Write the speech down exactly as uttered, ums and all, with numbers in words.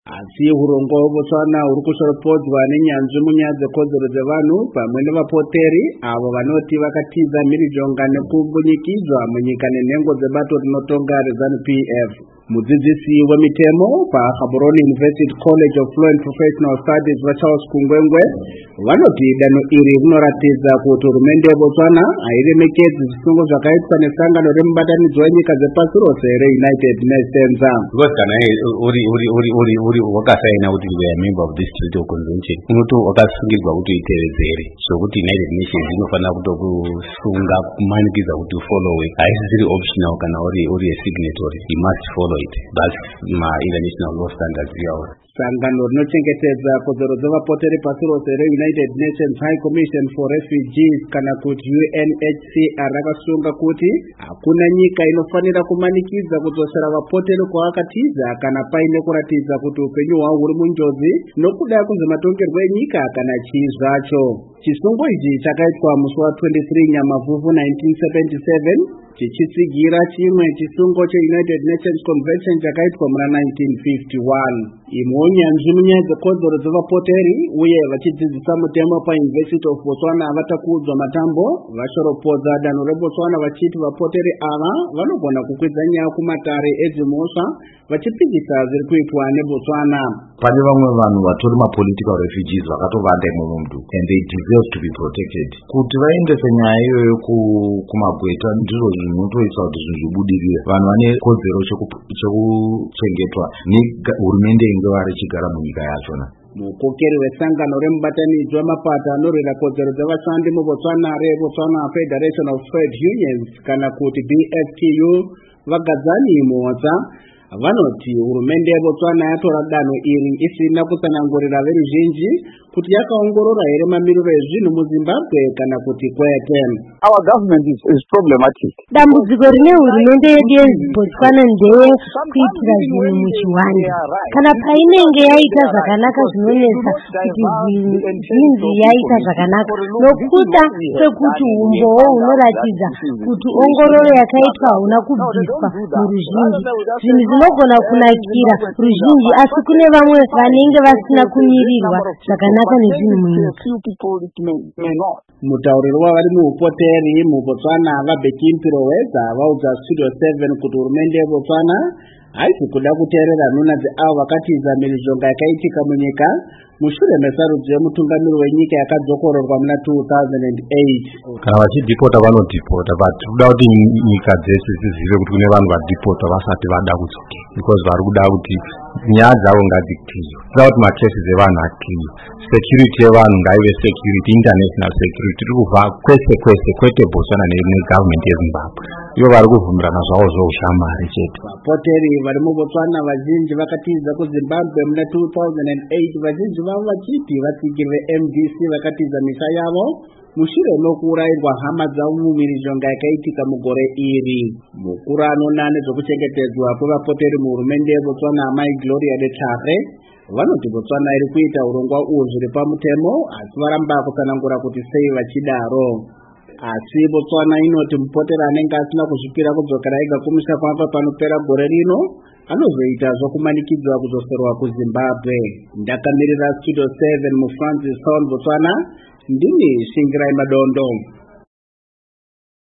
Asi hurongo Botswana uri kushoropodzwa nenyanzvi munyaya dzekodzero dzevanhu pamwe nevapoteri avo vanoti vakatiza mhirizhonga nekubunyikidzwa munyika nenhengo dzebato rinotonga reZANU P F. Mudzidzisi wemitemo paGaborone University College of Law and Professional Studies vaCharles Kungwengwe vanoti danho iri rinoratidza kuti hurumende yeBotswana hairemekedzi zvisungo zvakaitwa nesangano remubatanidzwa wenyika dzepasi rose reUnited Nations. Because kana uri uri uri uri uri wakasaina kuti we are member of this treaty or convention unoto wakasungirwa kuti itevedzere sokuti United Nations inofanira kutokusunga kumanikiza kuti follow haisiri optional kana uri uri a signatory, you must follow it. That's my international law standards yawo. Sangano rinochengetedza kodzero dzevapoteri pasi rose reUnited Nations High Commission for Refugees kana kuti U N H C R rakasunga kuti hakuna nyika inofanira kumanikidza kudzosera vapoteri kwavakatiza kana paine kuratidza kuti upenyu hwavo huri munjodzi nokuda kwezvematongerwo enyika kana chii zvacho. Chisungo ichi chakaitwa musi wa twenty-three Nyamavhuvhu nineteen seventy-seven chichitsigira chimwe chisungo cheUnited Nations Convention chakaitwa muna nineteen fifty-one. Imwe nyanzvi munyaya dzekodzero dzevapoteri uye vachidzidzisa mutemo paUniversity of Botswana vatakuudzwa matambo vashoropodza danho reBotswana vachiti vapoteri ava vanogona kukwidza nyaya kumatare edzimhosva vachipikisa zviri kuitwa neBotswana. Pane vamwe vanhu vatori mapolitical refugees vakatovanda imomo mdu and they deserve to be protected. Kuti vaendese nyaya iyoyo kumagweta ndizvo zvinotoita kuti zvinhu zvibudirire. Vanhu vane kodzero chekuchengetwa nehurumende inge varichigara munyika yachona. Mukokeri wesangano remubatanidzwa wemapato anorwira kodzero dzevashandi muBotswana reBotswana Federation of Trade Unions kana kuti B F T U Vagadzani Motsa vanoti hurumende yeBotswana yatora danho iri isina kutsanangurira veruzhinji kuti yakaongorora here mamiriro ezvinhu muZimbabwe kana kuti kwete. Our government is, is problematic. Dambudziko rine hurumende yedu yeBotswana ndeye kuitira zvinhu muchiwanda. Kana painenge yaita zvakanaka zvinonetsa kuti zvinzi yaita zvakanaka nokuda kwekuti umbowo hunoratidza kuti ongororo yakaitwa hauna kubviswa muruzhinji. Zvinhu zvinogona kunakira ruzhinji asi kune vamwe vanenge vasina kumirirwa zvakanaka. Mutauriri wavari muupoteri muBotswana vaBekin Piroweza vaudza Studio seven kuti hurumende yeBotswana haisi kuda kuteerera nhuna dzeavo vakatiza mhirizhonga yakaitika munyika mushure mesarudzo yemutungamiri wenyika yakadzokororwa muna two thousand eight. Kana vachidhipota vanodhipota but kuda kuti nyika dzese dzizive kuti kune vanhu vadhipota vasati vada kudzoka because vari kuda kuti nyaya dzavo ngadzikliwe. Kuda kuti macases evanhu akliwe, security yevanhu ngaive security, international security. Tiri kubva kwese kwese kwete Botswana negovernment yeZimbabwe ivo vari kuvhumirana zvavo zvoushamwari chete. Vapoteri vari muBotswana vazhinji vakatiza kuZimbabwe muna two thousand eight vazhinji vavo vachiti vatsigirire M D C vakatiza misha yavo mushure nokuurayirwa hama dzavo mumhirizhonga yakaitika mugore iri. Mukuru anoona nezvokuchengetedzwa kwevapoteri muhurumende yeBotswana Mai Gloria Letare vanoti Botswana iri kuita urongwa uhu zviri pamutemo asi varamba kutsanangura kuti sei vachidaro. Asi Botswana inoti mupoteri anenge asina kuzvipira kudzokera ega kumusha kwapa panopera gore rino anozoita zvokumanikidzwa kudzoserwa kuZimbabwe. Ndakamirira Studio seven muFrancis Town Botswana, ndini Shingirai Madondo.